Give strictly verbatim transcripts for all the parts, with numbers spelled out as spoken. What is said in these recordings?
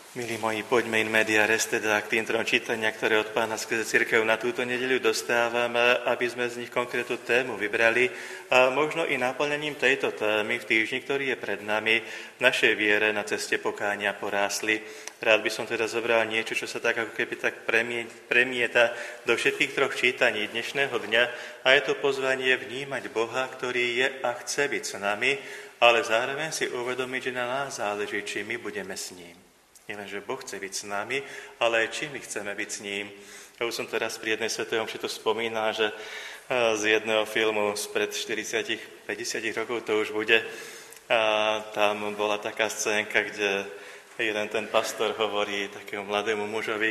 Milí moji, poďme in media res, teda k tým trom čítania, ktoré od Pána skrze cirkev na túto nedeľu dostávame, aby sme z nich konkrétnu tému vybrali a možno i naplnením tejto témy v týždni, ktorý je pred nami, v našej viere na ceste pokánia porásli. Rád by som teda zobral niečo, čo sa tak ako keby tak premieta do všetkých troch čítaní dnešného dňa a je to pozvanie vnímať Boha, ktorý je a chce byť s nami, ale zároveň si uvedomiť, že na nás záleží, či my budeme s ním. Nielen, že Boh chce byť s nami, ale aj či my chceme byť s ním. Ja už som teraz pri jednej svätej omši to spomínal, že z jedného filmu spred štyridsať päťdesiat rokov to už bude. A tam bola taká scénka, kde jeden ten pastor hovorí takému mladému mužovi: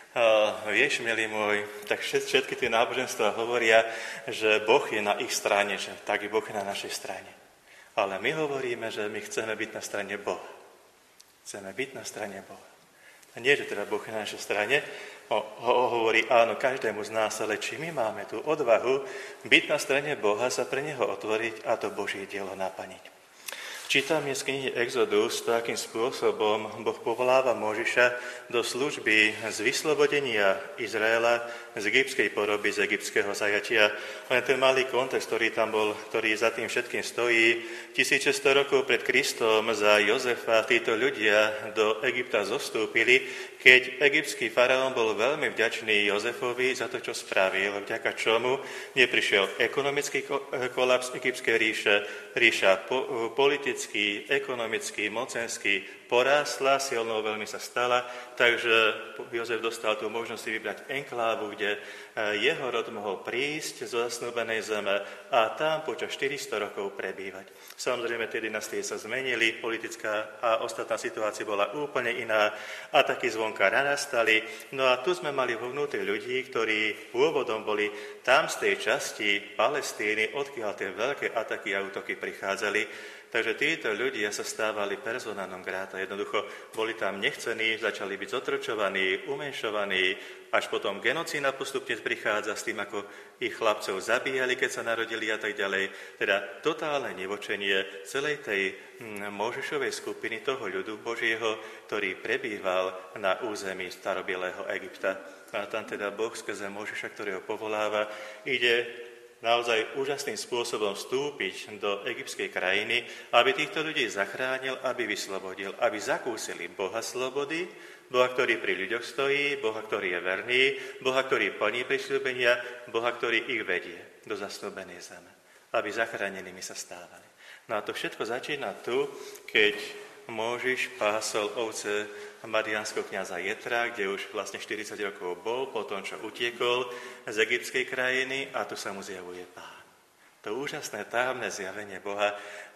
vieš, milý môj, tak všetky tie náboženstvá hovoria, že Boh je na ich strane, že tak i Boh je na našej strane. Ale my hovoríme, že my chceme byť na strane Boha. Chceme byť na strane Boha. A nie, že teda Boh je na našej strane, ho, ho hovorí áno každému z nás, ale či my máme tú odvahu byť na strane Boha, sa pre Neho otvoriť a to Božie dielo naplniť. Čítam z knihy Exodus, to, akým spôsobom Boh povoláva Mojžiša do služby z vyslobodenia Izraela z egyptskej poroby, z egyptského zajatia. Len ten malý kontext, ktorý tam bol, ktorý za tým všetkým stojí. tisícšesťsto rokov pred Kristom za Jozefa títo ľudia do Egypta zostúpili, keď egyptský faraón bol veľmi vďačný Jozefovi za to, čo spravil, vďaka čomu neprišiel ekonomický kolaps egyptskej ríše, ríša po, politický, ekonomický, mocenský, porástla, silnou veľmi sa stala, takže Jozef dostal tú možnosť si vybrať enklávu, kde jeho rod mohol prísť zo zasnúbenej zeme a tam počas štyristo rokov prebývať. Samozrejme, tie dynastie sa zmenili, politická a ostatná situácia bola úplne iná, ataky zvonka narastali. No a tu sme mali vo vnútri ľudí, ktorí pôvodom boli tam z tej časti Palestíny, odkiaľ tie veľké ataky a útoky prichádzali. Takže títo ľudia sa stávali persona non grata. Jednoducho boli tam nechcení, začali byť zotročovaní, umenšovaní, až potom genocída postupne prichádza s tým, ako ich chlapcov zabíjali, keď sa narodili a tak ďalej. Teda totálne nevočenie celej tej Mojžišovej skupiny toho ľudu Božieho, ktorý prebýval na území starobielého Egypta. A tam teda Boh skrze Mojžiša, ktorého povoláva, ide naozaj úžasným spôsobom vstúpiť do egyptskej krajiny, aby týchto ľudí zachránil, aby vyslobodil, aby zakúsili Boha slobody, Boha, ktorý pri ľuďoch stojí, Boha, ktorý je verný, Boha, ktorý plní prisľúbenia, Boha, ktorý ich vedie do zasnúbenej zeme, aby zachránenými sa stávali. No a to všetko začína tu, keď Mojžiš pásol ovce madianského kňaza Jetra, kde už vlastne štyridsať rokov bol, po tom, čo utiekol z egyptskej krajiny a tu sa mu zjavuje Pán. To úžasné tajomné zjavenie Boha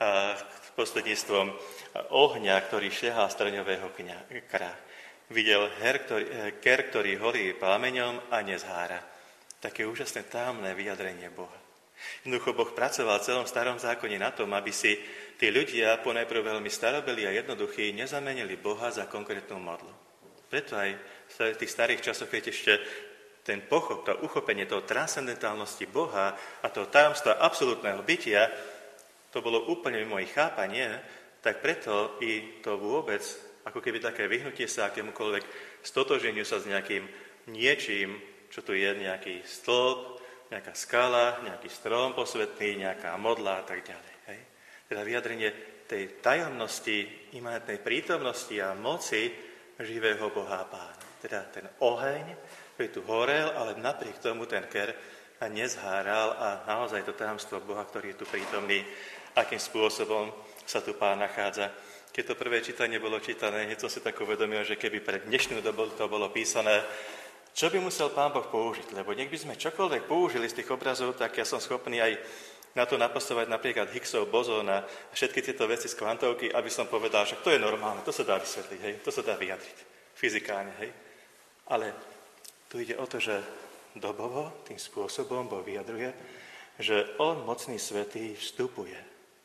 prostredníctvom ohňa, ktorý šľahal z trňového kra. Videl her, ktorý, ker, ktorý horí plameňom a nezhára. Také úžasné tajomné vyjadrenie Boha. Jednoducho Boh pracoval v celom starom zákone na tom, aby si tí ľudia, ponajprv veľmi starobelí a jednoduchí, nezamenili Boha za konkrétnu modlu. Preto aj v tých starých časoch, keď ešte ten pochop, to uchopenie toho transcendentálnosti Boha a toho tajomstva absolútneho bytia, to bolo úplne mimo ich chápanie, tak preto i to vôbec, ako keby také vyhnutie sa akémukoľvek stotoženiu sa s nejakým niečím, čo tu je, nejaký stĺp, nejaká skala, nejaký strom posvetný, nejaká modla a tak ďalej. Hej? Teda vyjadrenie tej tajomnosti, imanentnej prítomnosti a moci živého Boha Pána. Teda ten oheň, ktorý tu horel, ale napriek tomu ten ker nezháral a naozaj to tajomstvo Boha, ktorý je tu prítomný, akým spôsobom sa tu Pán nachádza. Keď to prvé čítanie bolo čítané, hneď som si tak uvedomil, že keby pre dnešnú dobu to bolo písané, čo by musel Pán Boh použiť? Lebo nech by sme čokoľvek použili z tých obrazov, tak ja som schopný aj na to napasovať napríklad Higgsov bozón a všetky tieto veci z kvantovky, aby som povedal, že to je normálne, to sa dá vysvetliť, hej, to sa dá vyjadriť fyzikálne, hej. Ale tu ide o to, že dobovo tým spôsobom Boh vyjadruje, že On, mocný svätý, vstupuje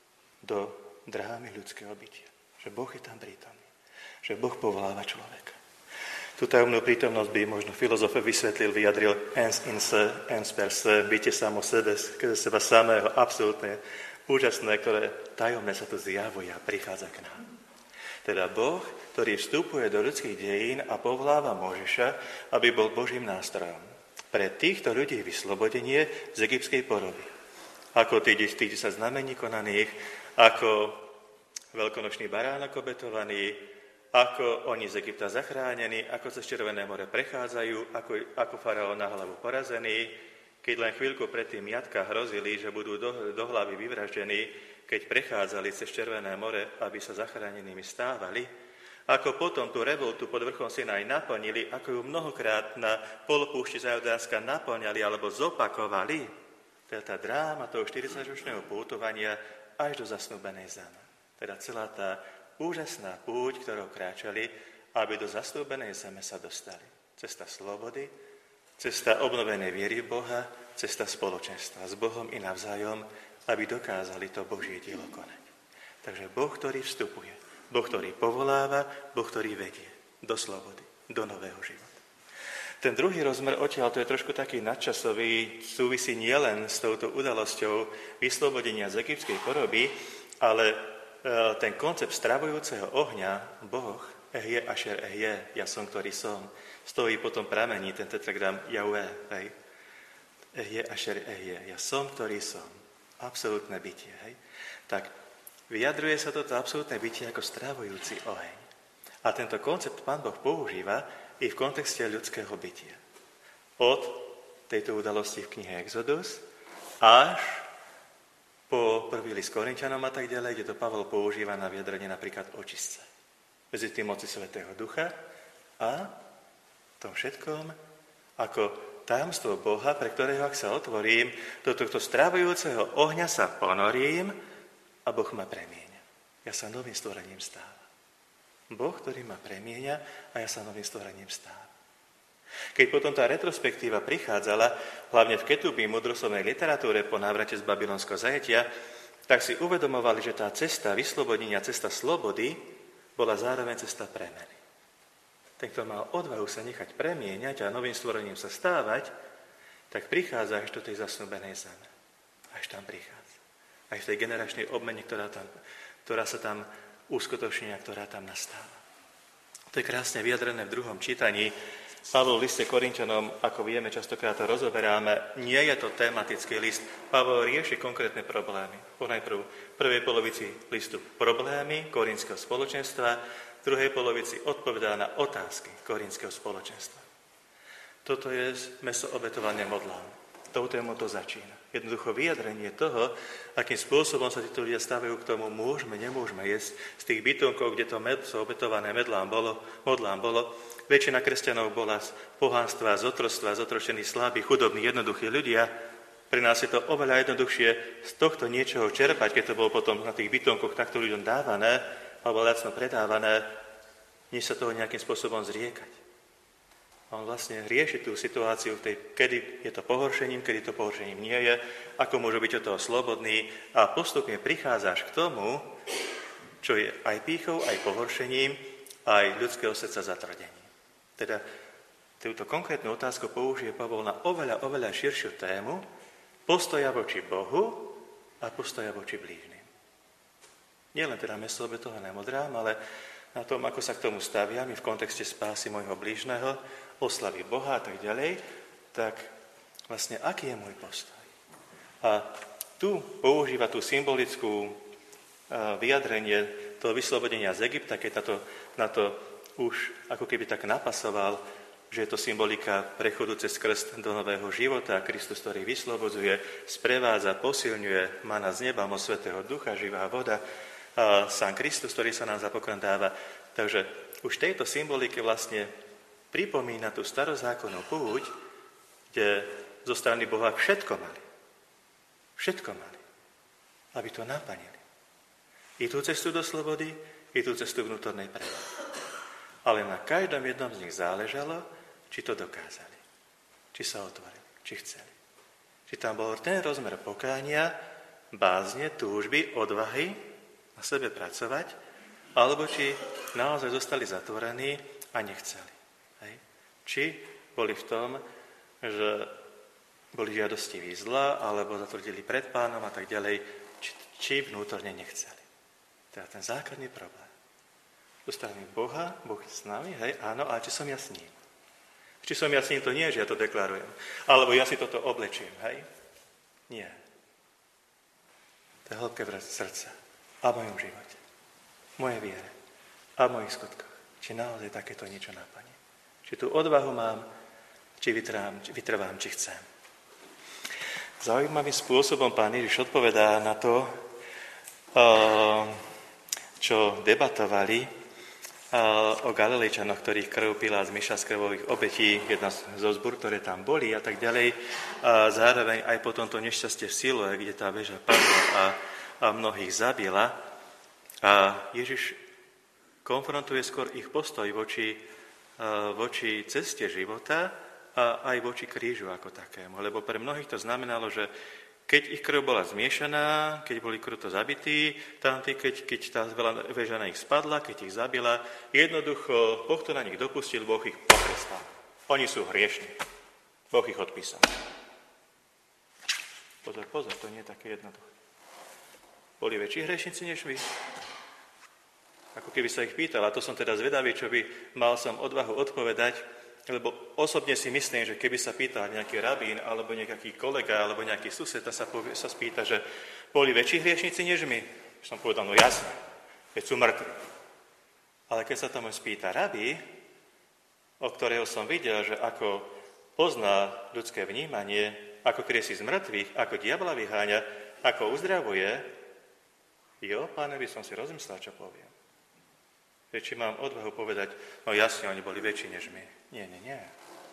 do drámy ľudského bytia. Že Boh je tam prítomný. Že Boh povoláva človeka. Tú tajomnú prítomnosť by možno filozof vysvetlil, vyjadril ens in se, ens per se, bytie samo sebe, seba samého, absolútne úžasné, ktoré tajomné sa tu zjavuje a prichádza k nám. Teda Boh, ktorý vstupuje do ľudských dejín a povoláva Mojžiša, aby bol Božím nástrojom. Pre týchto ľudí vyslobodenie z egyptskej poroby. Ako tých desať znamení konaných, ako veľkonočný baránok obetovaný, ako oni z Egypta zachránení, ako cez Červené more prechádzajú, ako, ako faraón na hlavu porazený, keď len chvíľku predtým jatka hrozili, že budú do, do hlavy vyvraždení, keď prechádzali cez Červené more, aby sa zachránenými stávali, ako potom tú revoltu pod vrchom Sinaj naplnili, ako ju mnohokrát na polopúšti za Jordánska naplňali alebo zopakovali, teda tá dráma toho štyridsaťročného pútovania až do zasnúbenej zeme. Teda celá tá úžasná púť, ktorou kráčali, aby do zasnúbenej zeme sa dostali. Cesta slobody, cesta obnovenej viery v Boha, cesta spoločenstva s Bohom i navzájom, aby dokázali to Božie dielo konať. Takže Boh, ktorý vstupuje, Boh, ktorý povoláva, Boh, ktorý vedie do slobody, do nového života. Ten druhý rozmer odtiaľ, to je trošku taký nadčasový, súvisí nielen s touto udalosťou vyslobodenia z egyptskej poroby, ale ten koncept stravujúceho ohňa, Boh, Ehje, Ašer, Ehje, ja som, ktorý som, stojí potom pramení ten tetragram Jahve, hej. Ehje, Ašer, Ehje, ja som, ktorý som. Absolútne bytie, hej. Tak vyjadruje sa toto absolútne bytie ako stravujúci oheň. A tento koncept Pán Boh používa i v kontexte ľudského bytia. Od tejto udalosti v knihe Exodus až po prvý list Korinťanom a tak ďalej, kde to Pavol používa na vyjadrenie napríklad očistce. Medzi tým moci Svätého Ducha a tom všetkom ako tajomstvo Boha, pre ktorého, ak sa otvorím, do tohto stravujúceho ohňa sa ponorím a Boh ma premieňa. Ja sa novým stvorením stávam. Boh, ktorý ma premieňa a ja sa novým stvorením stávam. Keď potom tá retrospektíva prichádzala, hlavne v Ketubí múdroslovnej literatúre po návrate z babylonského zajatia, tak si uvedomovali, že tá cesta vyslobodenia, cesta slobody, bola zároveň cesta premeny. Ten, kto mal odvahu sa nechať premieňať a novým stvorením sa stávať, tak prichádza až do tej zasnúbenej zeme. Až tam prichádza. Aj v tej generačnej obmene, ktorá, tam, ktorá sa tam uskutoční a ktorá tam nastáva. To je krásne vyjadrené v druhom čítaní. Pavol v liste Korinťanom, ako vieme, častokrát to rozoberáme, nie je to tematický list. Pavol rieši konkrétne problémy. Ponajprv v prvej polovici listu problémy korinského spoločenstva, v druhej polovici odpovedá na otázky korinského spoločenstva. Toto je meso obetovania modlám. Tou témou to začína. Jednoducho vyjadrenie toho, akým spôsobom sa títo ľudia stávajú k tomu, môžeme, nemôžeme jesť z tých bytunkov, kde to meso obetované medlám bolo, modlám bolo. Väčšina kresťanov bola z pohánstva, z otroctva, z otročení slabí, chudobní, jednoduchí ľudia. Pre nás je to oveľa jednoduchšie z tohto niečoho čerpať, keď to bolo potom na tých bytunkoch takto ľuďom dávané, alebo lacno predávané, než sa toho nejakým spôsobom zriekať. On vlastne rieši tú situáciu, v tej, kedy je to pohoršením, kedy to pohoršením nie je, ako môže byť od toho slobodný a postupne prichádzaš k tomu, čo je aj pýchou, aj pohoršením, aj ľudského srdca zatvrdením. Teda túto konkrétnu otázku použije Pavol na oveľa, oveľa širšiu tému postoja voči Bohu a postoja voči blížnym. Nie len teda meso obetované modrám, ale na tom, ako sa k tomu staviam v kontexte spásy môjho blížneho, oslavy Boha a tak ďalej, tak vlastne aký je môj postoj? A tu používa tú symbolickú vyjadrenie toho vyslobodenia z Egypta, keď na to, na to už ako keby tak napasoval, že je to symbolika prechodu cez krst do nového života. Kristus, ktorý vyslobodzuje, sprevádza, posilňuje, má nás z neba moc Svätého Ducha, živá voda, a sám Kristus, ktorý sa nám za pokrm dáva. Takže už tejto symbolike vlastne pripomína tú starozákonnú púť, kde zo strany Boha všetko mali. Všetko mali, aby to naplnili. I tú cestu do slobody, i tú cestu vnútornej premeny. Ale na každom jednom z nich záležalo, či to dokázali, či sa otvorili, či chceli. Či tam bol ten rozmer pokánia, bázne, túžby, odvahy na sebe pracovať, alebo či naozaj zostali zatvorení a nechceli. Hej. Či boli v tom, že boli žiadostiví zla, alebo zatvrdili pred Pánom a tak ďalej, či, či vnútorne nechceli. To je ten základný problém. Zo strany Boha, Boh je s nami, hej, áno, ale či som ja s ním? Či som ja s ním, to nie, že ja to deklarujem. Alebo ja si toto oblečím, hej? Nie. To je hĺbke v srdca a v mojom živote, v mojej viere a v mojich skutkoch. Či naozaj takéto niečo naplní. Či tú odvahu mám, či vytrvám, či, vytrvám, či chcem. Zaujímavým spôsobom Pán Ježiš odpovedá na to, čo debatovali o Galilejčanoch, ktorých krv Pilát zmiešal z krvových obetí, jedna zo zbúr, ktoré tam boli a tak ďalej. A zároveň aj potom to nešťastie v Siloe, kde tá väža padla a, a mnohých zabila. A Ježiš konfrontuje skôr ich postoj voči, voči ceste života a aj voči krížu ako takému. Lebo pre mnohých to znamenalo, že keď ich krv bola zmiešaná, keď boli kruto zabití, tamtí, keď, keď tá väža na nich spadla, keď ich zabila, jednoducho Boh to na nich dopustil, Boh ich potrestal. Oni sú hriešni. Boh ich odpísal. Pozor, pozor, to nie je také jednoduché. Boli väčší hriešnici než vy? Ako keby sa ich pýtal, a to som teda zvedavý, čo by mal som odvahu odpovedať, lebo osobne si myslím, že keby sa pýtal nejaký rabín, alebo nejaký kolega, alebo nejaký sused, a sa, povie, sa spýta, že boli väčší hriešnici než my, som povedal, no jasné, keď sú mŕtvi. Ale keď sa tomu spýta rabí, o ktorého som videl, že ako pozná ľudské vnímanie, ako kriesí z mŕtvych, ako diabla vyháňa, ako uzdravuje, jo, Páne, by som si rozmyslel, čo poviem. Či mám odvahu povedať, no jasne, oni boli väčší než my. Nie, nie, nie.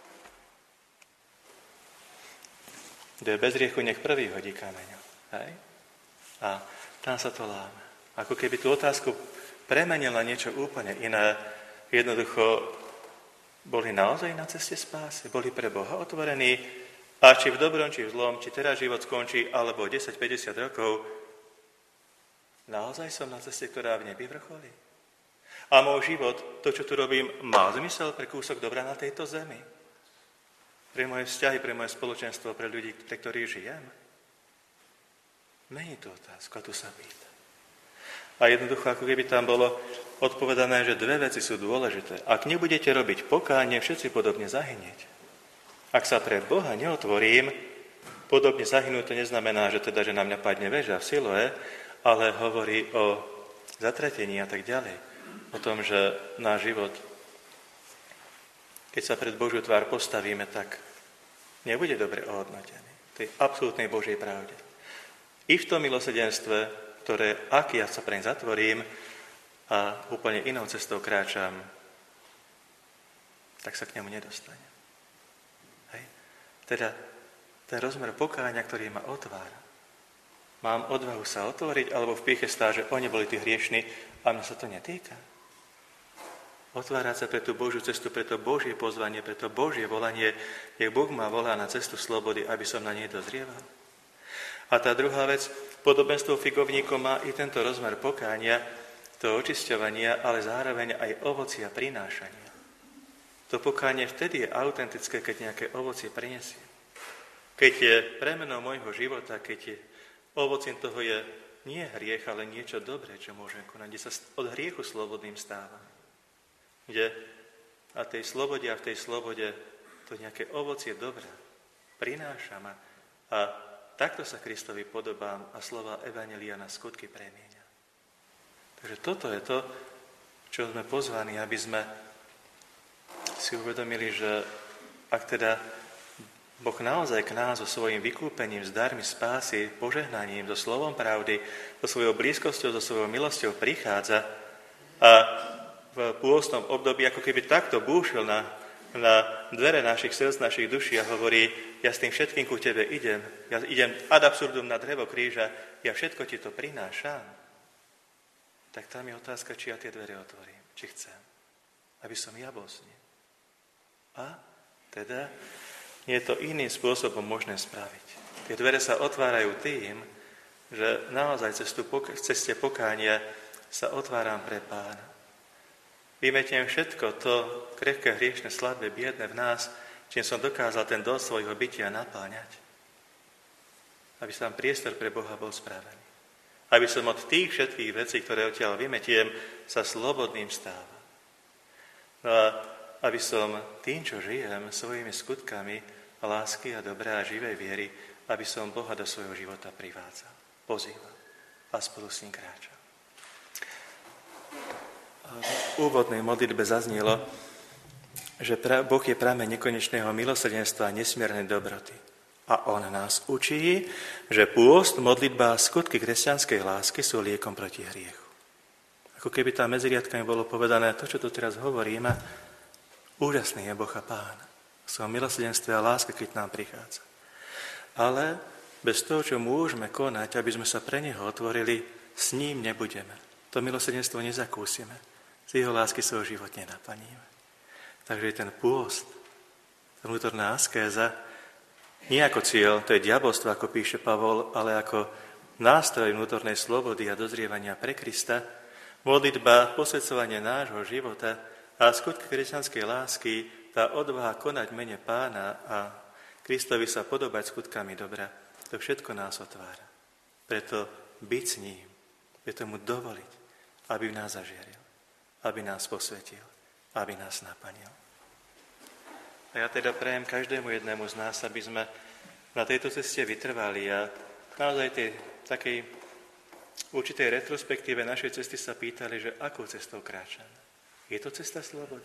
Kto je bez riechu, nech prvý hodí kameňom. Hej? A tam sa to láme. Ako keby tú otázku premenil na niečo úplne iné. Jednoducho boli naozaj na ceste spásy, boli pre Boha otvorení a či v dobrom, či v zlom, či teraz život skončí, alebo desať päťdesiat rokov, naozaj som na ceste, ktorá v nebi vrcholí. A môj život, to, čo tu robím, má zmysel pre kúsok dobra na tejto zemi? Pre moje vzťahy, pre moje spoločenstvo, pre ľudí, pre ktorých žijem? Mení tú otázku, a tu sa pýta. A jednoducho, ako keby tam bolo odpovedané, že dve veci sú dôležité. Ak nebudete robiť pokánie, všetci podobne zahynieť. Ak sa pre Boha neotvorím, podobne zahynúť, to neznamená, že teda, že na mňa padne väža v Siloe, ale hovorí o zatratení a tak ďalej. O tom, že náš život, keď sa pred Božiu tvár postavíme, tak nebude dobre ohodnotený. To je absolútnej Božej pravde. I v tom milosrdenstve, ktoré, ak ja sa preň zatvorím a úplne inou cestou kráčam, tak sa k nemu nedostanem. Hej? Teda ten rozmer pokáňa, ktorý ma otvára. Mám odvahu sa otvoriť, alebo v pýche stá, že oni boli tí hriešni a mňa sa to netýka. Otvárať sa pre tú Božiu cestu, pre to Božie pozvanie, pre to Božie volanie, nech Boh ma volá na cestu slobody, aby som na nej dozrieval. A tá druhá vec, podobenstvo figovníkom má i tento rozmer pokánia, to očisťovania, ale zároveň aj ovocia prinášania. To pokánie vtedy je autentické, keď nejaké ovocie prinesie. Keď je premenou môjho života, keď je ovocím toho je nie hriech, ale niečo dobré, čo môžem konať, kde sa od hriechu slobodným stávam. Kde na tej slobode a v tej slobode to nejaké ovocie dobré prinášam a, a takto sa Kristovi podobám a slova Evanjelia na skutky premieňa. Takže toto je to, čo sme pozvaní, aby sme si uvedomili, že ak teda Boh naozaj k nás so svojím vykúpením, s darmi spásy, požehnaním, so slovom pravdy, so svojou blízkosťou, so svojou milosťou prichádza a v pôstnom období ako keby takto búšil na, na dvere našich srdc, našich duší a hovorí, ja s tým všetkým ku tebe idem, ja idem ad absurdum na drevo kríža, ja všetko ti to prinášam. Tak tam je otázka, či ja tie dvere otvorím, či chcem, aby som ja bol s ním. A teda je to iným spôsobom možné spraviť. Tie dvere sa otvárajú tým, že naozaj cestu, v ceste pokánia sa otváram pre Pána. Vymetiem všetko to krehké, hriešne, slabé, biedne v nás, čím som dokázal ten dosť svojho bytia napáňať. Aby sa tam priestor pre Boha bol spravený. Aby som od tých všetkých vecí, ktoré odtiaľ vymetiem, sa slobodným stával. No a aby som tým, čo žijem, svojimi skutkami lásky a dobrá a živej viery, aby som Boha do svojho života privádzal, pozýval a spolu s ním kráčal. V úvodnej modlitbe zaznelo, že Boh je prameň nekonečného milosrdenstva a nesmiernej dobroty. A on nás učí, že pôst, modlitba a skutky kresťanskej lásky sú liekom proti hriechu. Ako keby tam medzi riadkami bolo povedané, to, čo tu teraz hovoríme, úžasný je Boh a Pán. V svojom milosrdenstve a láske, keď nám prichádza. Ale bez toho, čo môžeme konať, aby sme sa pre Neho otvorili, s ním nebudeme. To milosrdenstvo nezakúsime. Z jeho lásky svoj život nenaplníme. Takže ten pôst, tá vnútorná askéza, nie ako cieľ, to je diabolstvo, ako píše Pavol, ale ako nástroj vnútornej slobody a dozrievania pre Krista, modlitba, posvedcovanie nášho života a skutky kresťanskej lásky, tá odvaha konať mene Pána a Kristovi sa podobať skutkami dobra, to všetko nás otvára. Preto byť s ním, preto mu dovoliť, aby v nás zažieril, aby nás posvetil, aby nás naplnil. A ja teda prajem každému jednému z nás, aby sme na tejto ceste vytrvali a naozaj tej takej určitej retrospektíve našej cesty sa pýtali, že akou cestou kráčame. Je to cesta slobody?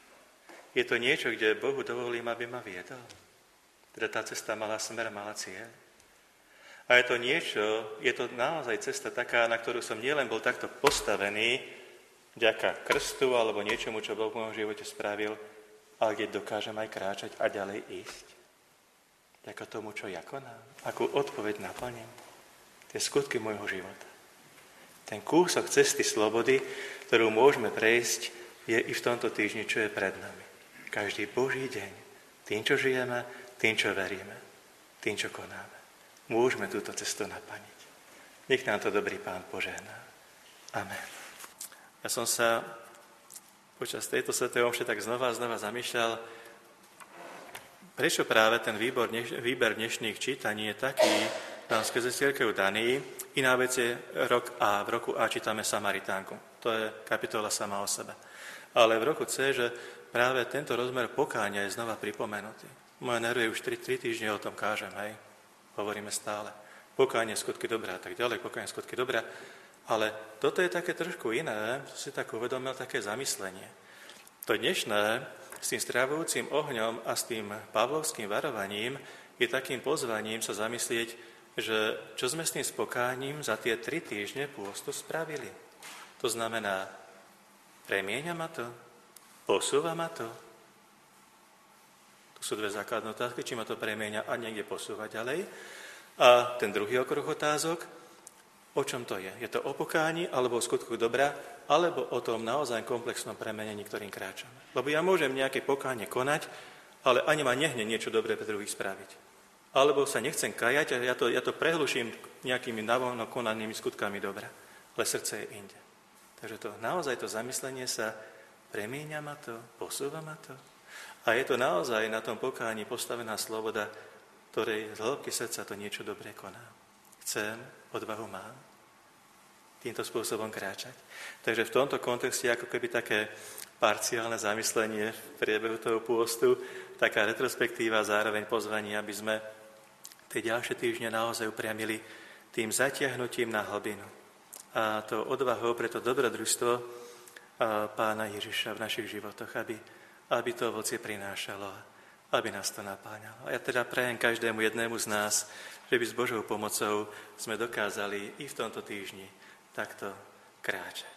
Je to niečo, kde Bohu dovolím, aby ma viedol? Teda tá cesta mala smer, mala cieľ. A je to niečo, je to naozaj cesta taká, na ktorú som nielen bol takto postavený, vďaka krstu alebo niečomu, čo Boh v môjom živote spravil, ale kde dokážem aj kráčať a ďalej ísť. Vďaka tomu, čo ja konám, akú odpoveď naplním. Tie skutky môjho života. Ten kúsok cesty slobody, ktorú môžeme prejsť, je i v tomto týždni, čo je pred nami. Každý Boží deň. Tým, čo žijeme, tým, čo veríme, tým, čo konáme. Môžeme túto cestu naplniť. Nech nám to dobrý Pán požehná. Amen. Ja som sa počas tejto svätej omše tak znova a znova zamýšľal, prečo práve ten výbor, výber dnešných čítaní je taký, nám skrze cirkev daný. Iná vec je rok A. V roku A čítame Samaritánku. To je kapitola sama o sebe. Ale v roku C, že práve tento rozmer pokáňa je znova pripomenutý. Moje nervy už tri týždne o tom kážem, hej. Hovoríme stále. Pokánie, skutky dobrá, tak ďalej, pokánie, skutky dobrá. Ale toto je také trošku iné, to si tak uvedomil, také zamyslenie. To dnešné s tým stravujúcim ohňom a s tým pavlovským varovaním je takým pozvaním sa zamyslieť, že čo sme s tým spokáním za tie tri týždne pôstu spravili. To znamená, premieňa ma to, posúva ma to. To sú dve základné otázky, či ma to premieňa a niekde posúva ďalej. A ten druhý okruh otázok, o čom to je? Je to o pokání, alebo o skutku dobra, alebo o tom naozaj komplexnom premenení, ktorým kráčame? Lebo ja môžem nejaké pokánie konať, ale ani ma nehne niečo dobré pre druhých spraviť. Alebo sa nechcem kajať a ja to, ja to prehluším nejakými navonok konanými skutkami dobra. Ale srdce je inde. Takže to naozaj to zamyslenie sa premieňa ma to, posúva ma to. A je to naozaj na tom pokáni postavená sloboda, ktorej z hĺbky srdca to niečo dobré koná. Chcem, odvahu mám týmto spôsobom kráčať. Takže v tomto kontexte ako keby také parciálne zamyslenie v priebehu toho pôstu, taká retrospektíva, zároveň pozvanie, aby sme tie ďalšie týždne naozaj upriamili tým zatiahnutím na hlbinu. A to odvahou pre to dobrodružstvo Pána Ježiša v našich životoch, aby, aby to ovocie prinášalo, aby nás to napáňalo. A ja teda prajem každému jednému z nás, že by s Božou pomocou sme dokázali i v tomto týždni takto kráčať.